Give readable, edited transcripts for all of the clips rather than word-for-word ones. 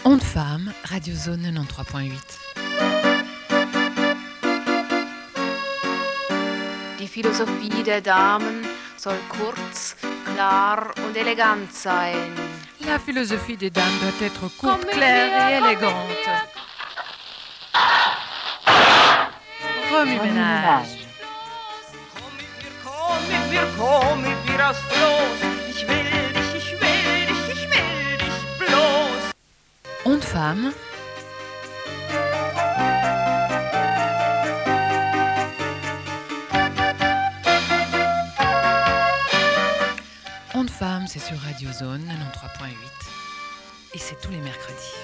Ondes Femmes, Radio Zone 93.8. Die Philosophie der Damen soll kurz, klar und elegant sein. La philosophie des dames doit être courte, claire et élégante. Remue-ménage. Komm mit mir aufs Floß. Ich will dich bloß. Ondes Femmes. Ondes Femmes, c'est sur Radio Zone 93.8 et c'est tous les mercredis.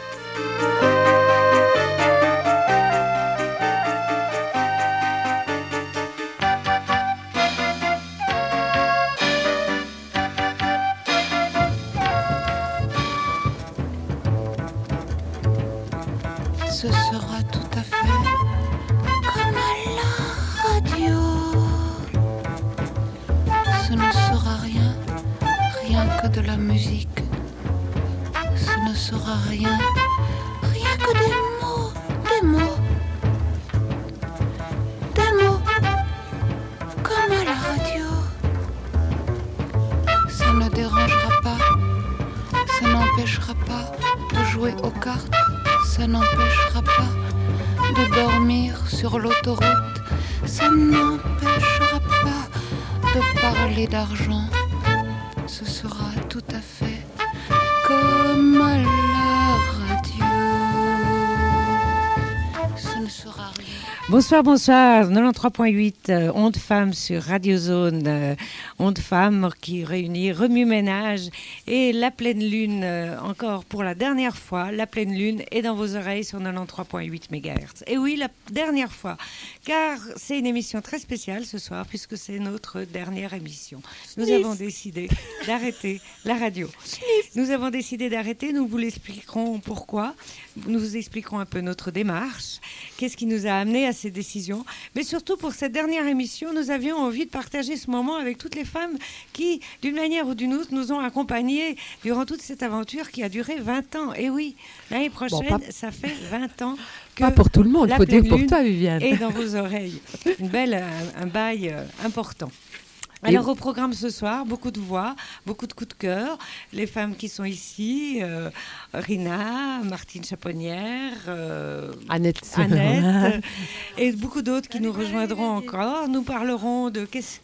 Ce sera tout à fait comme à la radio. Ce ne sera rien que de la musique. Ce ne sera rien que des mots, comme à la radio. Ça ne dérangera pas, ça n'empêchera pas de jouer aux cartes. Ça n'empêchera pas de dormir sur l'autoroute. Ça n'empêchera pas de parler d'argent. Ce sera tout à fait comme à la radio. Ce ne sera rien. Bonsoir, 93.8, Ondes Femmes sur Radio Zone, Ondes Femmes qui réunit Remue-Ménage et La Pleine Lune, encore pour la dernière fois, La Pleine Lune est dans vos oreilles sur 93.8 MHz. Et oui, la dernière fois, car c'est une émission très spéciale ce soir puisque c'est notre dernière émission. Nous avons décidé d'arrêter la radio. Nous avons décidé d'arrêter, nous vous l'expliquerons pourquoi, nous vous expliquerons un peu notre démarche, qu'est-ce qui nous a amené à ces décisions. Mais surtout pour cette dernière émission, nous avions envie de partager ce moment avec toutes les femmes qui, d'une manière ou d'une autre, nous ont accompagnés durant toute cette aventure qui a duré 20 ans. Et oui, l'année prochaine, ça fait 20 ans que pas pour tout le monde, il faut dire pour toi, Viviane. Et dans vos oreilles. Un bail important. Alors au programme ce soir, beaucoup de voix, beaucoup de coups de cœur. Les femmes qui sont ici, Rina, Martine Chaponnière, Annette et beaucoup d'autres qui nous rejoindront encore. Nous parlerons de qu'est-ce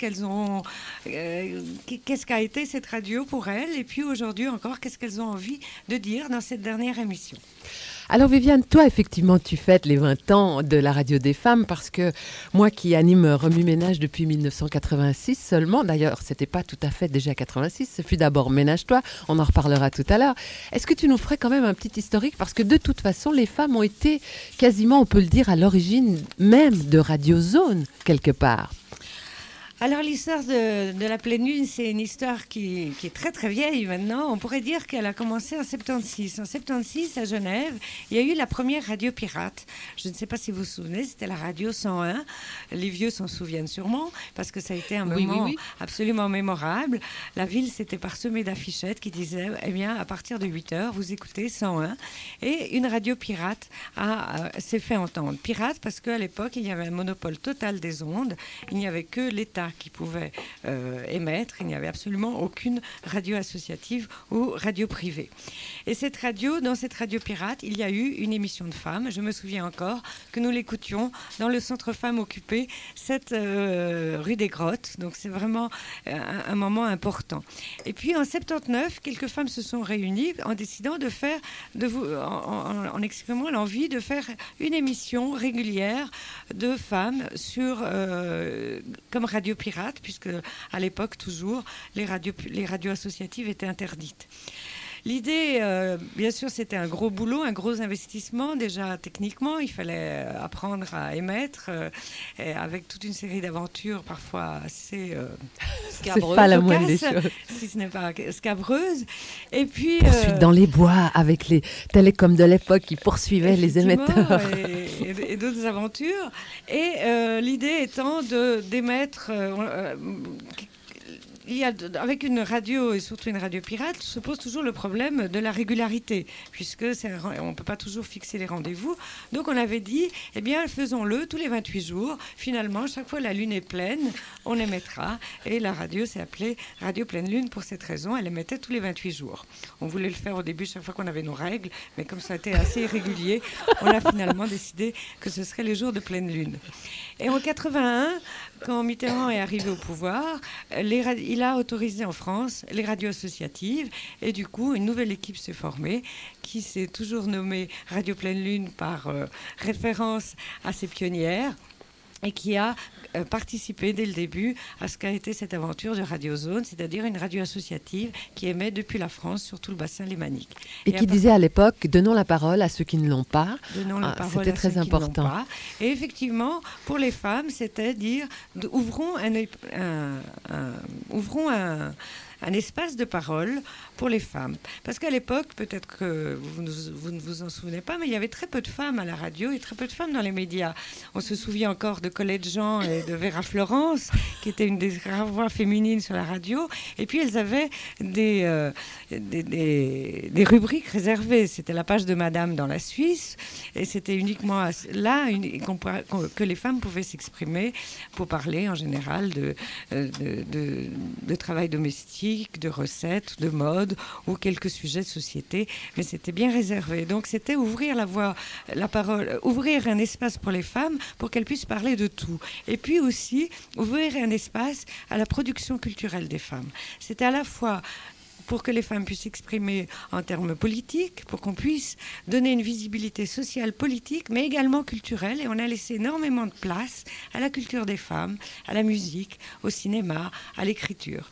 qu'a été cette radio pour elles et puis aujourd'hui encore, qu'est-ce qu'elles ont envie de dire dans cette dernière émission. Alors Viviane, toi effectivement tu fêtes les 20 ans de la radio des femmes parce que moi qui anime Remue-Ménage depuis 1986 seulement, d'ailleurs c'était pas tout à fait déjà 86, ce fut d'abord Ménage-toi, on en reparlera tout à l'heure. Est-ce que tu nous ferais quand même un petit historique parce que de toute façon les femmes ont été quasiment, on peut le dire, à l'origine même de Radio Zone quelque part. Alors l'histoire de la Pleine Lune, c'est une histoire qui est très très vieille maintenant. On pourrait dire qu'elle a commencé en 76. En 76, à Genève, il y a eu la première radio pirate. Je ne sais pas si vous vous souvenez, c'était la radio 101. Les vieux s'en souviennent sûrement parce que ça a été un moment absolument mémorable. La ville s'était parsemée d'affichettes qui disaient, eh bien, à partir de 8h, vous écoutez 101. Et une radio pirate s'est fait entendre. Pirate parce qu'à l'époque, il y avait un monopole total des ondes. Il n'y avait que l'État qui pouvait émettre. Il n'y avait absolument aucune radio associative ou radio privée. Et dans cette radio pirate, il y a eu une émission de femmes. Je me souviens encore que nous l'écoutions dans le centre femmes occupé, cette rue des Grottes. Donc c'est vraiment un moment important. Et puis en 79, quelques femmes se sont réunies en décidant en exprimant l'envie de faire une émission régulière de femmes comme radio pirate, puisque à l'époque toujours les radios associatives étaient interdites. L'idée, bien sûr, c'était un gros boulot, un gros investissement. Déjà, techniquement, il fallait apprendre à émettre avec toute une série d'aventures parfois assez scabreuses. C'est pas la moindre des choses. Si ce n'est pas scabreuses. Et puis... Poursuite dans les bois avec les télécoms de l'époque qui poursuivaient les émetteurs. Et d'autres aventures. Et l'idée étant d'émettre... avec une radio, et surtout une radio pirate, se pose toujours le problème de la régularité, puisque on ne peut pas toujours fixer les rendez-vous. Donc on avait dit, eh bien, faisons-le tous les 28 jours. Finalement, chaque fois la lune est pleine, on émettra. Et la radio s'est appelée Radio Pleine Lune pour cette raison. Elle émettait tous les 28 jours. On voulait le faire au début, chaque fois qu'on avait nos règles, mais comme ça a été assez irrégulier, on a finalement décidé que ce serait les jours de pleine lune. Et en 81, quand Mitterrand est arrivé au pouvoir, il a autorisé en France les radios associatives et du coup, une nouvelle équipe s'est formée qui s'est toujours nommée Radio Pleine Lune par référence à ses pionnières et qui a participé dès le début à ce qu'a été cette aventure de Radio Zone, c'est-à-dire une radio associative qui émet depuis la France sur tout le bassin lémanique. Et qui disait à l'époque, donnons la parole à ceux qui ne l'ont pas. C'était très important. Et effectivement, pour les femmes, c'était dire, ouvrons un espace de parole pour les femmes. Parce qu'à l'époque, peut-être que vous ne vous en souvenez pas, mais il y avait très peu de femmes à la radio et très peu de femmes dans les médias. On se souvient encore de Colette Jean et de Vera Florence, qui était une des rares voix féminines sur la radio. Et puis, elles avaient des rubriques réservées. C'était la page de Madame dans la Suisse. Et c'était uniquement là que les femmes pouvaient s'exprimer pour parler, en général, de travail domestique, de recettes, de mode ou quelques sujets de société, mais c'était bien réservé. Donc c'était ouvrir la parole, ouvrir un espace pour les femmes pour qu'elles puissent parler de tout. Et puis aussi ouvrir un espace à la production culturelle des femmes. C'était à la fois pour que les femmes puissent s'exprimer en termes politiques, pour qu'on puisse donner une visibilité sociale, politique, mais également culturelle. Et on a laissé énormément de place à la culture des femmes, à la musique, au cinéma, à l'écriture.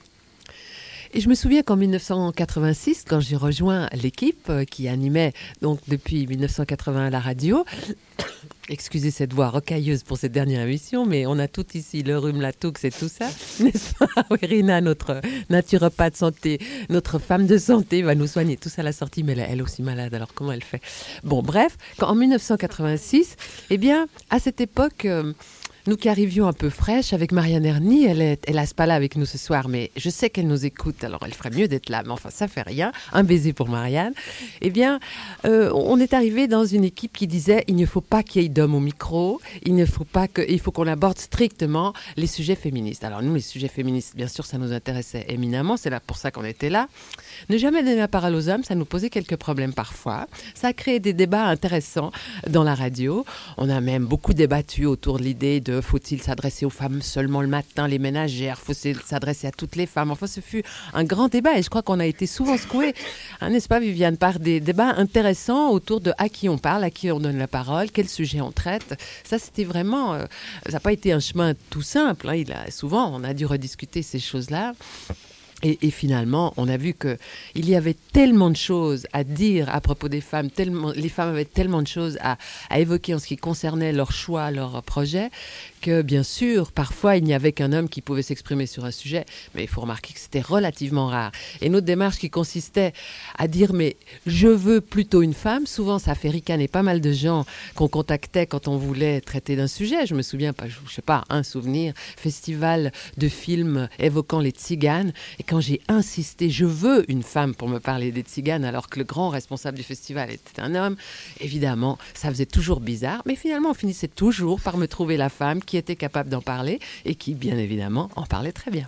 Et je me souviens qu'en 1986, quand j'ai rejoint l'équipe qui animait donc depuis 1980 la radio, excusez cette voix rocailleuse pour cette dernière émission, mais on a tout ici, le rhume, la toux et tout ça, n'est-ce pas? Oui, Rina, notre naturopathe santé, notre femme de santé va nous soigner. Tout ça à la sortie, mais elle est aussi malade, alors comment elle fait? Bon, bref, en 1986, eh bien, à cette époque... nous qui arrivions un peu fraîches avec Marianne Erny, elle n'est pas là avec nous ce soir, mais je sais qu'elle nous écoute, alors elle ferait mieux d'être là, mais enfin ça fait rien. Un baiser pour Marianne. Eh bien, on est arrivé dans une équipe qui disait il ne faut pas qu'il y ait d'hommes au micro, il faut qu'on aborde strictement les sujets féministes. Alors nous, les sujets féministes, bien sûr, ça nous intéressait éminemment, c'est là pour ça qu'on était là. Ne jamais donner la parole aux hommes, ça nous posait quelques problèmes parfois. Ça a créé des débats intéressants dans la radio. On a même beaucoup débattu autour de l'idée de faut-il s'adresser aux femmes seulement le matin, les ménagères, faut-il s'adresser à toutes les femmes. Enfin, ce fut un grand débat et je crois qu'on a été souvent secoués, n'est-ce pas Viviane, par des débats intéressants autour de à qui on parle, à qui on donne la parole, quel sujet on traite. Ça, c'était vraiment... ça n'a pas été un chemin tout simple. Souvent, on a dû rediscuter ces choses-là. Et finalement, on a vu qu'il y avait tellement de choses à dire à propos des femmes, les femmes avaient tellement de choses à évoquer en ce qui concernait leurs choix, leurs projets, que bien sûr, parfois, il n'y avait qu'un homme qui pouvait s'exprimer sur un sujet, mais il faut remarquer que c'était relativement rare. Et notre démarche qui consistait à dire, mais je veux plutôt une femme, souvent ça fait ricaner pas mal de gens qu'on contactait quand on voulait traiter d'un sujet. Je me souviens, je sais pas, un souvenir, festival de films évoquant les tziganes, et quand j'ai insisté, je veux une femme pour me parler des tziganes, alors que le grand responsable du festival était un homme, évidemment, ça faisait toujours bizarre, mais finalement, on finissait toujours par me trouver la femme qui était capable d'en parler et qui, bien évidemment, en parlait très bien.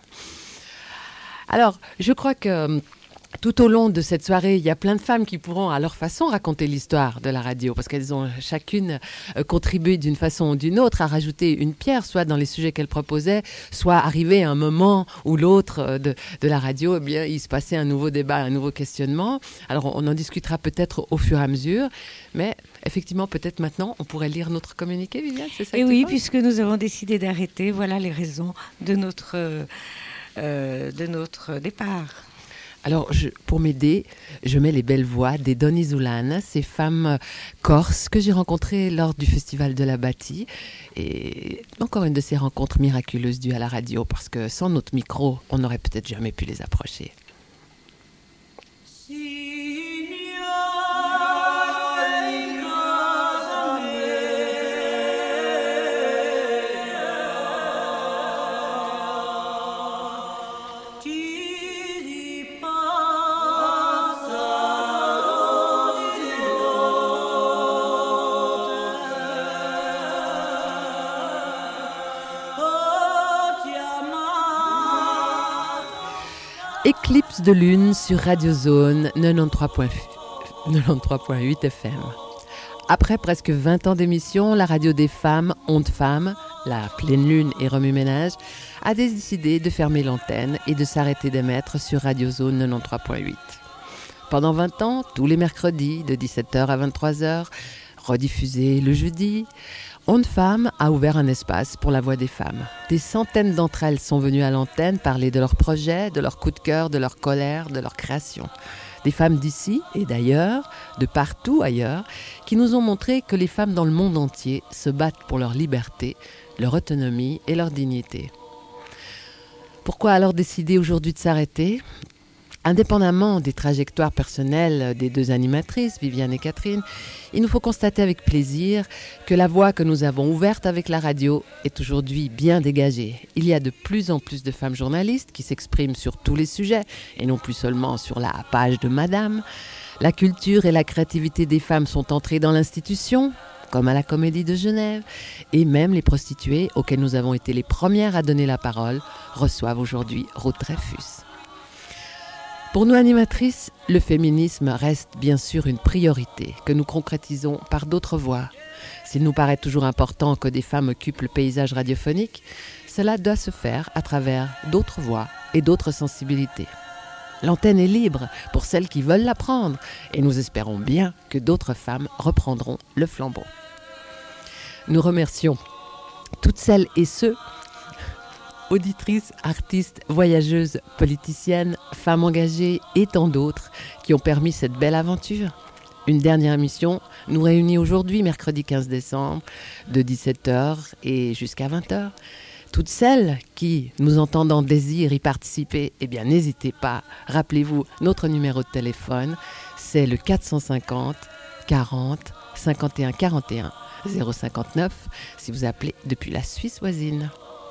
Alors, je crois que tout au long de cette soirée, il y a plein de femmes qui pourront à leur façon raconter l'histoire de la radio parce qu'elles ont chacune contribué d'une façon ou d'une autre à rajouter une pierre, soit dans les sujets qu'elles proposaient, soit arrivé à un moment ou l'autre de la radio, eh bien, il se passait un nouveau débat, un nouveau questionnement. Alors, on en discutera peut-être au fur et à mesure, mais effectivement, peut-être maintenant, on pourrait lire notre communiqué, Viviane, c'est ça? Et oui, puisque nous avons décidé d'arrêter, voilà les raisons de notre départ. Alors, pour m'aider, je mets les belles voix des Donny Zoulane, ces femmes corses que j'ai rencontrées lors du Festival de la Bâtie. Et encore une de ces rencontres miraculeuses dues à la radio, parce que sans notre micro, on n'aurait peut-être jamais pu les approcher. Ti Éclipse de lune sur Radio Zone 93.8 FM. Après presque 20 ans d'émission, la radio des femmes, Ondes Femmes, la pleine lune et remue-ménage, a décidé de fermer l'antenne et de s'arrêter d'émettre sur Radio Zone 93.8. Pendant 20 ans, tous les mercredis, de 17h à 23h, rediffusés le jeudi, Ondes Femmes a ouvert un espace pour la voix des femmes. Des centaines d'entre elles sont venues à l'antenne parler de leurs projets, de leurs coups de cœur, de leur colère, de leurs créations. Des femmes d'ici et d'ailleurs, de partout ailleurs, qui nous ont montré que les femmes dans le monde entier se battent pour leur liberté, leur autonomie et leur dignité. Pourquoi alors décider aujourd'hui de s'arrêter ? Indépendamment des trajectoires personnelles des deux animatrices, Viviane et Catherine, il nous faut constater avec plaisir que la voie que nous avons ouverte avec la radio est aujourd'hui bien dégagée. Il y a de plus en plus de femmes journalistes qui s'expriment sur tous les sujets et non plus seulement sur la page de Madame. La culture et la créativité des femmes sont entrées dans l'institution, comme à la Comédie de Genève, et même les prostituées, auxquelles nous avons été les premières à donner la parole, reçoivent aujourd'hui Ruth Dreyfus. Pour nous animatrices, le féminisme reste bien sûr une priorité que nous concrétisons par d'autres voies. S'il nous paraît toujours important que des femmes occupent le paysage radiophonique, cela doit se faire à travers d'autres voies et d'autres sensibilités. L'antenne est libre pour celles qui veulent la prendre et nous espérons bien que d'autres femmes reprendront le flambeau. Nous remercions toutes celles et ceux, auditrices, artistes, voyageuses, politiciennes, femmes engagées et tant d'autres qui ont permis cette belle aventure. Une dernière émission nous réunit aujourd'hui, mercredi 15 décembre, de 17h et jusqu'à 20h. Toutes celles qui, nous entendant désirent y participer, eh bien n'hésitez pas, rappelez-vous notre numéro de téléphone, c'est le 450 40 51 41 059 si vous appelez depuis la Suisse voisine.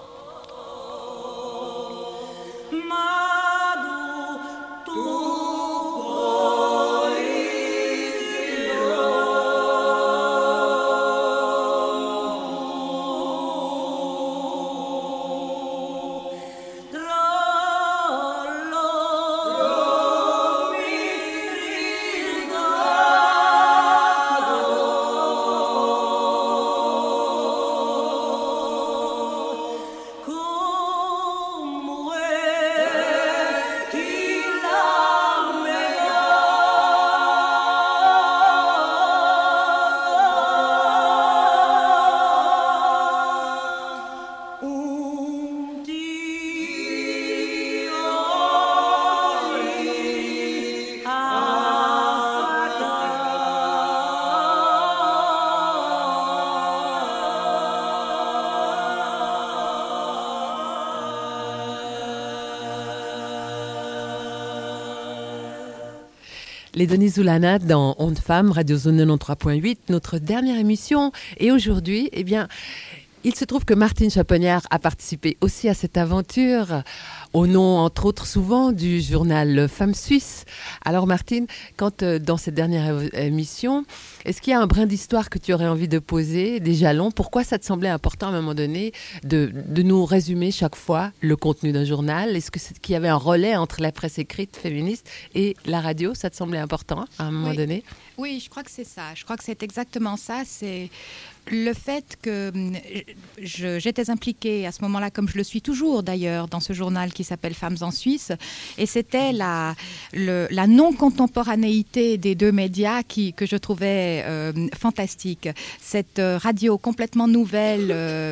Les Denis Zoulana dans Ondes Femmes, Radio Zone 93.8, notre dernière émission. Et aujourd'hui, eh bien, il se trouve que Martine Chaponnière a participé aussi à cette aventure, au nom, entre autres, souvent du journal Femmes Suisses. Alors Martine, quand dans cette dernière émission, est-ce qu'il y a un brin d'histoire que tu aurais envie de poser, des jalons ? Pourquoi ça te semblait important à un moment donné de nous résumer chaque fois le contenu d'un journal ? Est-ce qu'il y avait un relais entre la presse écrite féministe et la radio ? Ça te semblait important à un moment donné ? Oui, je crois que c'est ça. Je crois que c'est exactement ça. C'est le fait que j'étais impliquée à ce moment-là, comme je le suis toujours d'ailleurs, dans ce journal qui s'appelle Femmes en Suisse. Et c'était la non-contemporanéité des deux médias que je trouvais fantastique. Cette radio complètement nouvelle,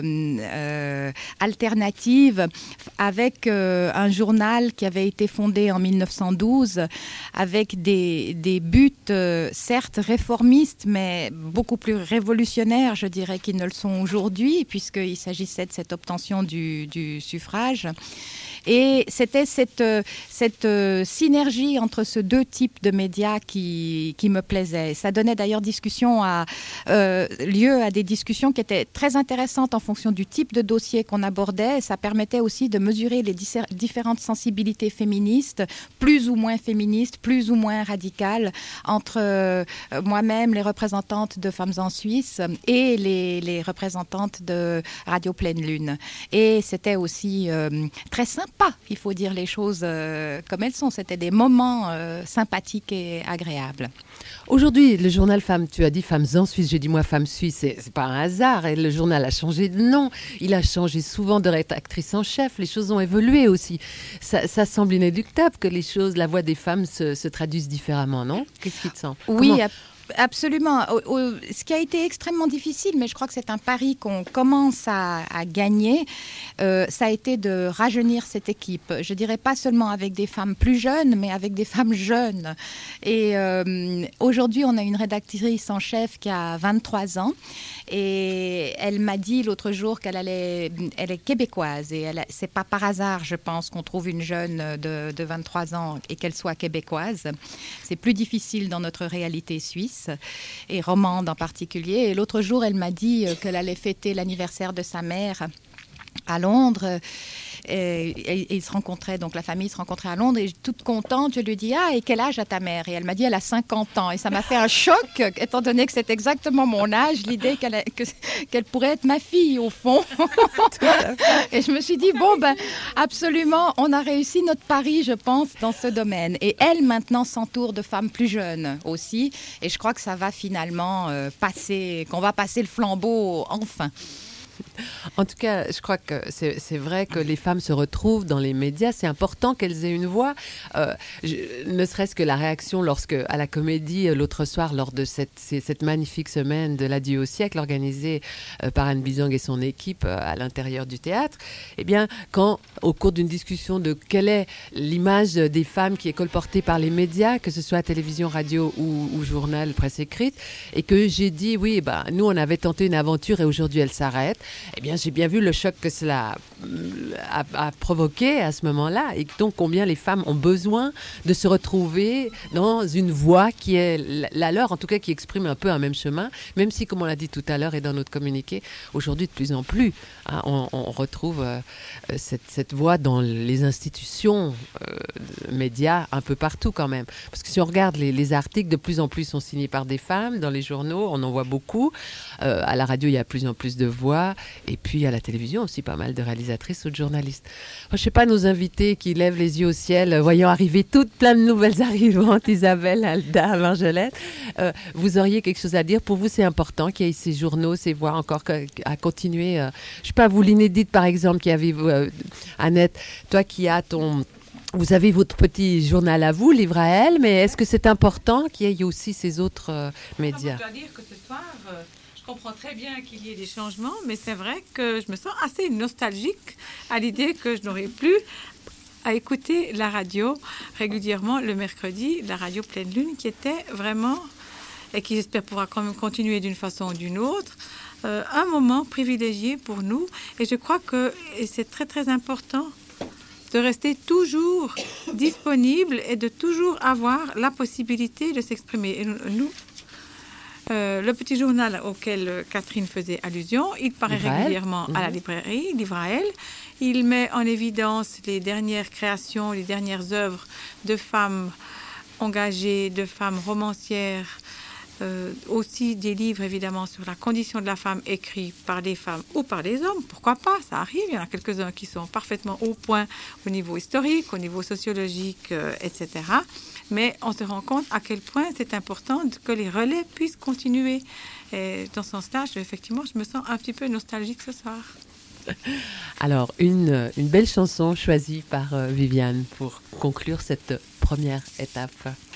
alternative, avec un journal qui avait été fondé en 1912, avec des buts, certes réformistes, mais beaucoup plus révolutionnaires, je dirais, qu'ils ne le sont aujourd'hui, puisqu'il s'agissait de cette obtention du suffrage. Et c'était cette synergie entre ces deux types de médias qui me plaisait. Ça donnait d'ailleurs lieu à des discussions qui étaient très intéressantes en fonction du type de dossier qu'on abordait. Ça permettait aussi de mesurer les différentes sensibilités féministes, plus ou moins radicales, entre moi-même, les représentantes de Femmes en Suisse, et les représentantes de Radio Pleine Lune. Et c'était aussi très simple pas. Il faut dire les choses comme elles sont. C'était des moments sympathiques et agréables. Aujourd'hui, le journal Femmes, tu as dit Femmes en Suisse, j'ai dit moi Femmes Suisse, c'est pas un hasard. Et le journal a changé de nom, il a changé souvent de rédactrice en chef, les choses ont évolué aussi. Ça semble inéluctable que les choses, la voix des femmes se traduisent différemment, non? Qu'est-ce qui te semble? Oui, absolument. Ce qui a été extrêmement difficile, mais je crois que c'est un pari qu'on commence à gagner, ça a été de rajeunir cette équipe. Je dirais pas seulement avec des femmes plus jeunes, mais avec des femmes jeunes. Et aujourd'hui, on a une rédactrice en chef qui a 23 ans. Et elle m'a dit l'autre jour elle est québécoise. Et c'est pas par hasard, je pense, qu'on trouve une jeune de 23 ans et qu'elle soit québécoise. C'est plus difficile dans notre réalité suisse et romande en particulier. Et l'autre jour, elle m'a dit qu'elle allait fêter l'anniversaire de sa mère à Londres. Et ils se rencontraient, donc la famille se rencontrait à Londres, et toute contente, je lui dis « Ah, et quel âge a ta mère ?» Et elle m'a dit « Elle a 50 ans. » Et ça m'a fait un choc, étant donné que c'est exactement mon âge, l'idée qu'elle pourrait être ma fille, au fond. Et je me suis dit « Bon, absolument, on a réussi notre pari, je pense, dans ce domaine. » Et elle, maintenant, s'entoure de femmes plus jeunes aussi, et je crois que ça va finalement qu'on va passer le flambeau enfin. En tout cas, je crois que c'est vrai que les femmes se retrouvent dans les médias. C'est important qu'elles aient une voix. Ne serait-ce que la réaction à la Comédie, l'autre soir, lors de cette magnifique semaine de l'adieu au siècle, organisée par Anne Bizang et son équipe à l'intérieur du théâtre. Eh bien, quand, au cours d'une discussion de quelle est l'image des femmes qui est colportée par les médias, que ce soit télévision, radio ou journal, presse écrite, et que j'ai dit, oui, nous, on avait tenté une aventure et aujourd'hui, elle s'arrête. Eh bien, j'ai bien vu le choc que cela a provoqué à ce moment-là, et donc combien les femmes ont besoin de se retrouver dans une voix qui est la leur, en tout cas qui exprime un peu un même chemin, même si, comme on l'a dit tout à l'heure et dans notre communiqué, aujourd'hui de plus en plus, on retrouve cette voix dans les institutions médias un peu partout quand même. Parce que si on regarde les articles, de plus en plus sont signés par des femmes dans les journaux, on en voit beaucoup. À la radio, il y a de plus en plus de voix. Et puis à la télévision aussi, pas mal de réalisatrices ou de journalistes. Je ne sais pas, nos invités qui lèvent les yeux au ciel, voyant arriver toutes plein de nouvelles arrivantes, Isabelle, Alda, Marjolaine. Vous auriez quelque chose à dire? Pour vous, c'est important qu'il y ait ces journaux, ces voix encore à continuer. Je ne sais pas, vous, l'inédite par exemple, qui avez, Annette, toi qui as vous avez votre petit journal à vous, Livre à elle, mais est-ce que c'est important qu'il y ait aussi ces autres médias? Je dois dire que ce soir, je comprends très bien qu'il y ait des changements, mais c'est vrai que je me sens assez nostalgique à l'idée que je n'aurai plus à écouter la radio régulièrement le mercredi, la radio Pleine Lune, qui était vraiment, et qui j'espère pourra quand même continuer d'une façon ou d'une autre, un moment privilégié pour nous. Et je crois que c'est très très important de rester toujours disponible et de toujours avoir la possibilité de s'exprimer. Et nous, le petit journal auquel Catherine faisait allusion, il paraît régulièrement à la librairie, Livre à elle. Il met en évidence les dernières créations, les dernières œuvres de femmes engagées, de femmes romancières, aussi des livres évidemment sur la condition de la femme écrits par des femmes ou par des hommes, pourquoi pas, ça arrive, il y en a quelques-uns qui sont parfaitement au point au niveau historique, au niveau sociologique, etc. Mais on se rend compte à quel point c'est important que les relais puissent continuer. Et dans ce sens-là, effectivement, je me sens un petit peu nostalgique ce soir. Alors, une belle chanson choisie par Viviane pour conclure cette première étape.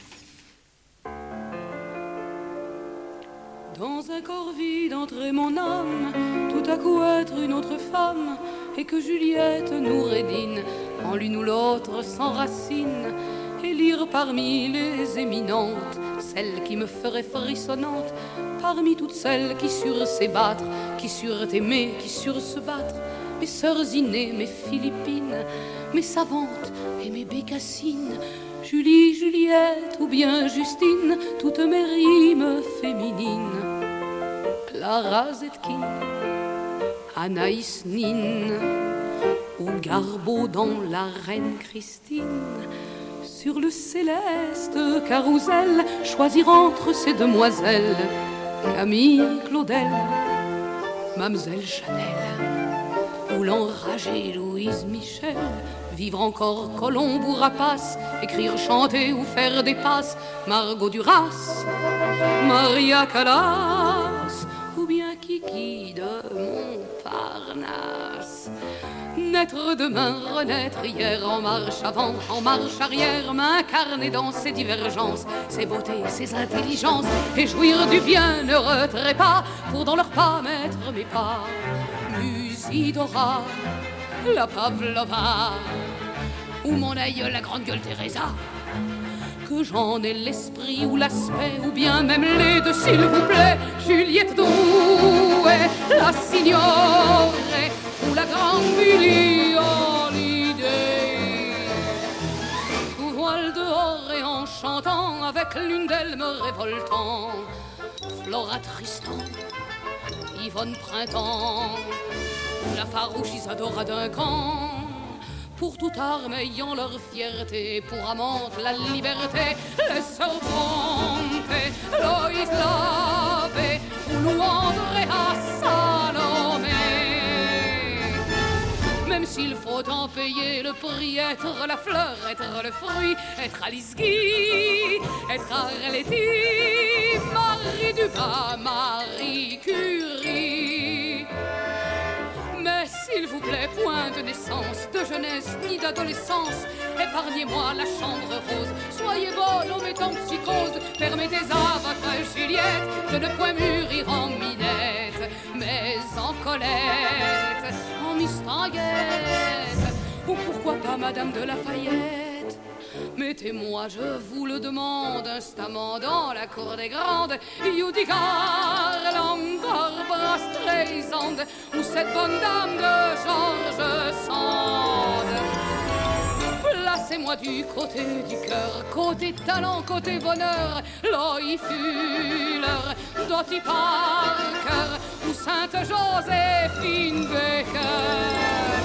Dans un corps vide entrait mon âme, tout à coup être une autre femme, et que Juliette nous rédine, en l'une ou l'autre s'enracine, et lire parmi les éminentes, celle qui me ferait frissonnante, parmi toutes celles qui surent s'ébattre, qui surent aimer, qui surent se battre, mes sœurs innées, mes Philippines, mes savantes et mes bécassines, Julie, Juliette ou bien Justine, toutes mes rimes féminines. Clara Zetkin, Anaïs Nin, ou Garbeau dans La Reine Christine. Sur le céleste carrousel, choisir entre ces demoiselles, Camille Claudel, Mamselle Chanel, ou l'enragée Louise Michel, vivre encore Colombe ou Rapace, écrire, chanter ou faire des passes, Margot Duras, Maria Callas, ou bien Kiki de Montparnasse. Naître demain, renaître hier, en marche avant, en marche arrière, m'incarner dans ses divergences, ses beautés, ses intelligences, et jouir du bienheureux trépas, pour dans leurs pas mettre mes pas. Musidora, la Pavlova, ou mon aïeul, la grande gueule Teresa. Que j'en ai l'esprit ou l'aspect, ou bien même les deux, s'il vous plaît. Juliette Drouet, la Signorée, ou la grande Billie Holiday. Tout voile dehors et en chantant, avec l'une d'elles me révoltant. Flora Tristan, Yvonne Printemps, ou la farouche Isadora Duncan. Pour toute arme ayant leur fierté, pour amante la liberté, les sœurs Brontë, Loïs Labbé, ou Lou Andréa Salomé. Même s'il faut en payer le prix, être la fleur, être le fruit, être Alice Guy, être Arletty, Marie Dupas, Marie Curie. Mais s'il vous plaît, point de naissance, de jeunesse ni d'adolescence, épargnez-moi la chambre rose. Soyez bonne en mettant psychose, permettez à votre Juliette de ne point mûrir en Minette, mais en Colette, en Mistinguette, ou pourquoi pas Madame de Lafayette. Mettez-moi, je vous le demande, instamment dans la cour des grandes, Judy Garland, Barbra Streisand, ou cette bonne dame de George Sand. Placez-moi du côté du cœur, côté talent, côté bonheur, Loï Fuller, Dottie Parker, ou Sainte Joséphine Baker.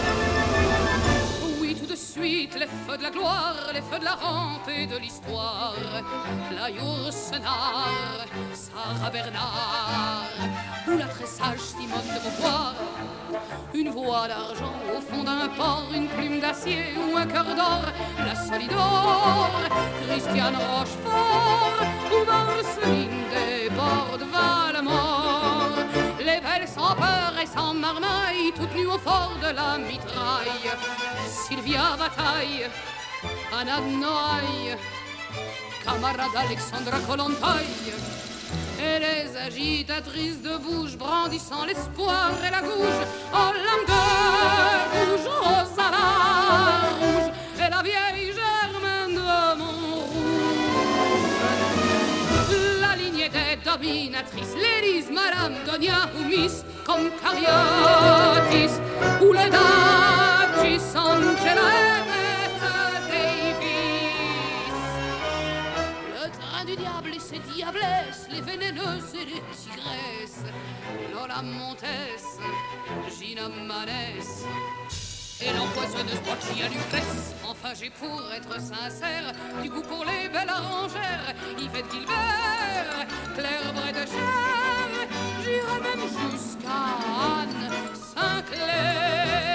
Suite, les feux de la gloire, les feux de la rampe et de l'histoire, la Yourcenar, Sarah Bernard, ou la très sage Simone de Beauvoir. Une voix d'argent au fond d'un port, une plume d'acier ou un cœur d'or, la Solidor, Christiane Rochefort, ou Marceline des bords de Valmort. Les belles sans peur et sans marmaille, toutes nues au fort de la mitraille. Sylvia Bataille, Anna de Noailles, camarade Alexandra Kollontai, et les agitatrices de bouche brandissant l'espoir et la gouge, Olympe de Gouges, Rosa la Rouge, et la vieille Germaine de Montrouge. La lignée des dominatrices, l'Élise, Madame Donia ou Miss, comme Cariotis, ou les Duchess Angela et Davis. Le train du diable et ses diablesses, les vénéneuses et les tigresses, Lola Montes, Gina Manès, et l'empoisonneuse Boccia Lucrèce. Enfin j'ai pour être sincère du goût pour les belles arrangères, Yvette Gilbert, Claire Bredecher, j'irai même jusqu'à Anne Sinclair.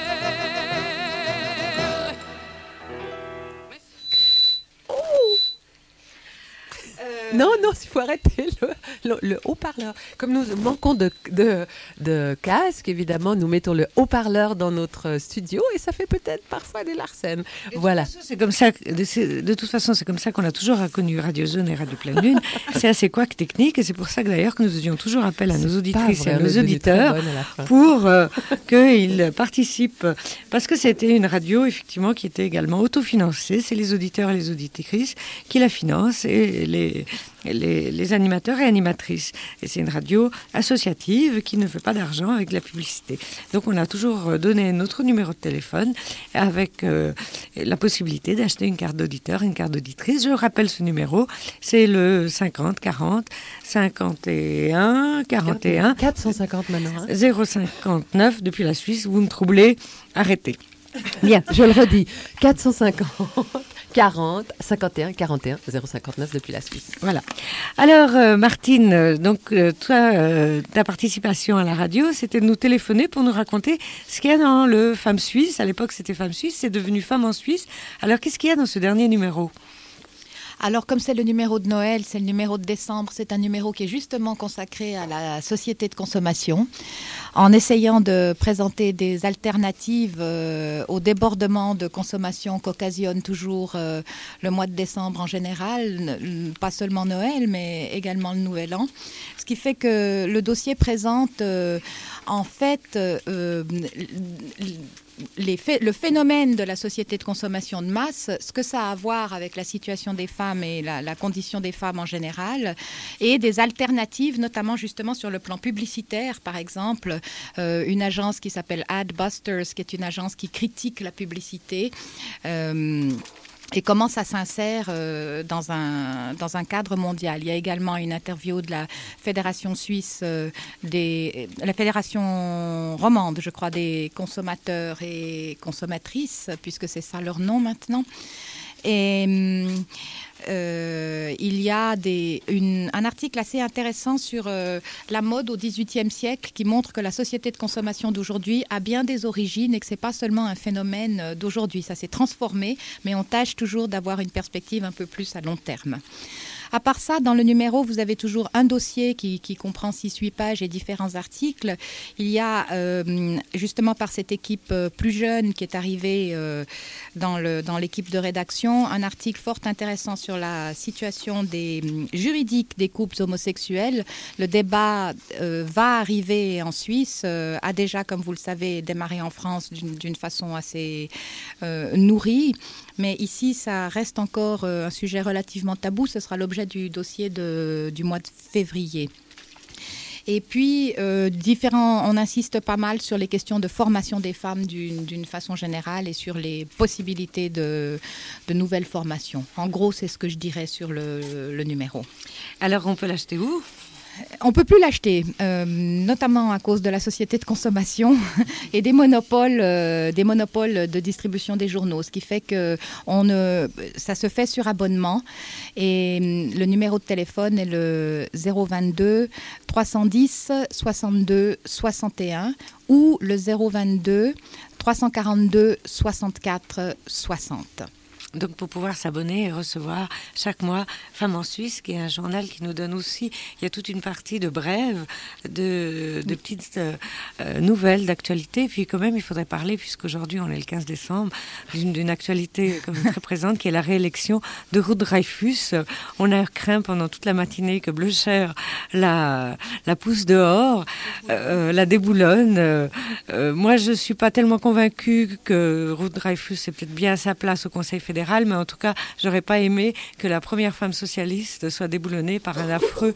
Non, il faut arrêter le haut-parleur. Comme nous manquons de casques, évidemment, nous mettons le haut-parleur dans notre studio et ça fait peut-être parfois des larcènes. Voilà. De toute façon, c'est comme ça qu'on a toujours reconnu Radio Zone et Radio Pleine Lune. C'est assez couac technique et c'est pour ça que d'ailleurs que nous faisions toujours appel à nos auditrices et à nos auditeurs pour qu'ils participent. Parce que c'était une radio, effectivement, qui était également autofinancée. C'est les auditeurs et les auditrices qui la financent et les animateurs et animatrices. Et c'est une radio associative qui ne fait pas d'argent avec la publicité. Donc on a toujours donné notre numéro de téléphone avec la possibilité d'acheter une carte d'auditeur, une carte d'auditrice. Je rappelle ce numéro, c'est le 50 40 51 41 450 maintenant. 059 depuis la Suisse. Vous me troublez, arrêtez. Bien, je le redis, 450 40 51 41 059 depuis la Suisse. Voilà. Alors, Martine, ta participation à la radio, c'était de nous téléphoner pour nous raconter ce qu'il y a dans le Femmes Suisse. À l'époque, c'était Femmes Suisse, c'est devenu Femmes en Suisse. Alors, qu'est-ce qu'il y a dans ce dernier numéro ? Alors, comme c'est le numéro de Noël, c'est le numéro de décembre, c'est un numéro qui est justement consacré à la société de consommation, en essayant de présenter des alternatives au débordement de consommation qu'occasionne toujours le mois de décembre en général, pas seulement Noël, mais également le Nouvel An. Ce qui fait que le dossier présente en fait le phénomène de la société de consommation de masse, ce que ça a à voir avec la situation des femmes et la condition des femmes en général, et des alternatives, notamment justement sur le plan publicitaire, par exemple, une agence qui s'appelle Adbusters, qui est une agence qui critique la publicité, et comment ça s'insère dans un cadre mondial. Il y a également une interview de la Fédération suisse, la Fédération romande, je crois, des consommateurs et consommatrices, puisque c'est ça leur nom maintenant. Et il y a un article assez intéressant sur la mode au XVIIIe siècle qui montre que la société de consommation d'aujourd'hui a bien des origines et que ce n'est pas seulement un phénomène d'aujourd'hui. Ça s'est transformé, mais on tâche toujours d'avoir une perspective un peu plus à long terme. À part ça, dans le numéro, vous avez toujours un dossier qui comprend 6-8 pages et différents articles. Il y a, justement par cette équipe plus jeune qui est arrivée dans l'équipe de rédaction, un article fort intéressant sur la situation juridique des couples homosexuels. Le débat va arriver en Suisse, a déjà, comme vous le savez, démarré en France d'une façon assez nourrie. Mais ici, ça reste encore un sujet relativement tabou. Ce sera l'objet du dossier du mois de février. Et puis, on insiste pas mal sur les questions de formation des femmes d'une façon générale et sur les possibilités de nouvelles formations. En gros, c'est ce que je dirais sur le numéro. Alors, on peut l'acheter où ? On ne peut plus l'acheter, notamment à cause de la société de consommation et des monopoles de distribution des journaux, ce qui fait que ça se fait sur abonnement. Et le numéro de téléphone est le 022 310 62 61 ou le 022 342 64 60. Donc, pour pouvoir s'abonner et recevoir chaque mois Femmes en Suisse, qui est un journal qui nous donne aussi, il y a toute une partie de brèves, de petites nouvelles d'actualité. Puis quand même, il faudrait parler, puisqu'aujourd'hui on est le 15 décembre, d'une actualité comme très présente, qui est la réélection de Ruth Dreifuss. On a craint pendant toute la matinée que Blocher la pousse dehors, la déboulonne. Moi, je suis pas tellement convaincue que Ruth Dreifuss est peut-être bien à sa place au Conseil fédéral, mais en tout cas, j'aurais pas aimé que la première femme socialiste soit déboulonnée par un affreux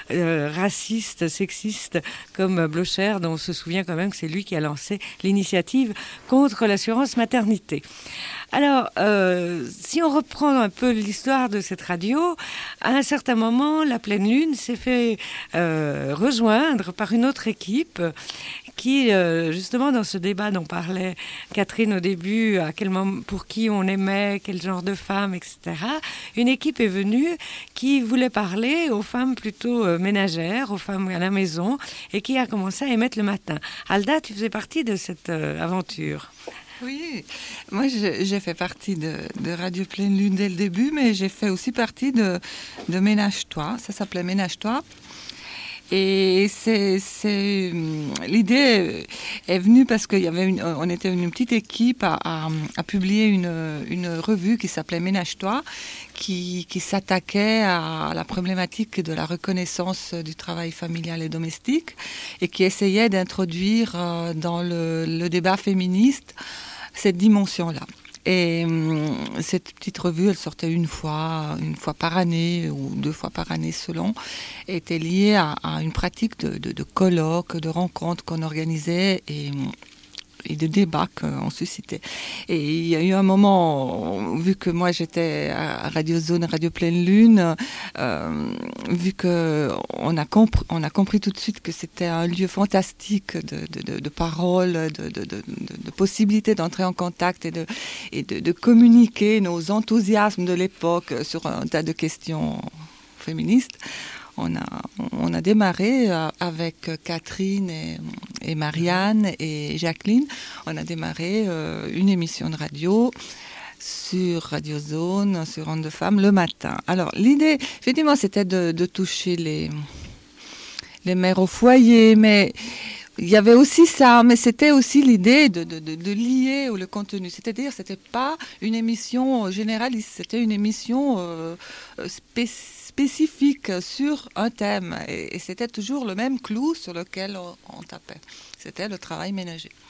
raciste, sexiste comme Blocher, dont on se souvient quand même que c'est lui qui a lancé l'initiative contre l'assurance maternité. Alors, si on reprend un peu l'histoire de cette radio, à un certain moment, la Pleine Lune s'est fait rejoindre par une autre équipe qui, justement, dans ce débat dont parlait Catherine au début, à quel moment, pour qui on aimait, quel genre de femmes, etc., une équipe est venue qui voulait parler aux femmes plutôt ménagères, aux femmes à la maison, et qui a commencé à émettre le matin. Alda, tu faisais partie de cette aventure. Oui, moi j'ai fait partie de Radio Pleine Lune dès le début, mais j'ai fait aussi partie de Ménage-toi, ça s'appelait Ménage-toi. Et l'idée est venue parce on était une petite équipe à publier une revue qui s'appelait Ménage-toi, qui s'attaquait à la problématique de la reconnaissance du travail familial et domestique et qui essayait d'introduire dans le débat féministe cette dimension-là. Et cette petite revue, elle sortait une fois par année ou 2 fois par année selon, était liée à une pratique de colloques, de rencontres qu'on organisait. Et de débats qu'on suscitait. Et il y a eu un moment, vu que moi j'étais à Radio Zone, Radio Pleine Lune, vu qu'on a compris tout de suite que c'était un lieu fantastique de paroles, de possibilités d'entrer en contact et de communiquer nos enthousiasmes de l'époque sur un tas de questions féministes. On a démarré avec Catherine et Marianne et Jacqueline. On a démarré une émission de radio sur Radio Zone, sur Ondes de Femmes, le matin. Alors, l'idée, effectivement, c'était de toucher les mères au foyer, mais il y avait aussi ça, mais c'était aussi l'idée de lier le contenu. C'est-à-dire, c'était pas une émission généraliste, c'était une émission spécifique sur un thème. Et c'était toujours le même clou sur lequel on tapait. C'était le travail ménager.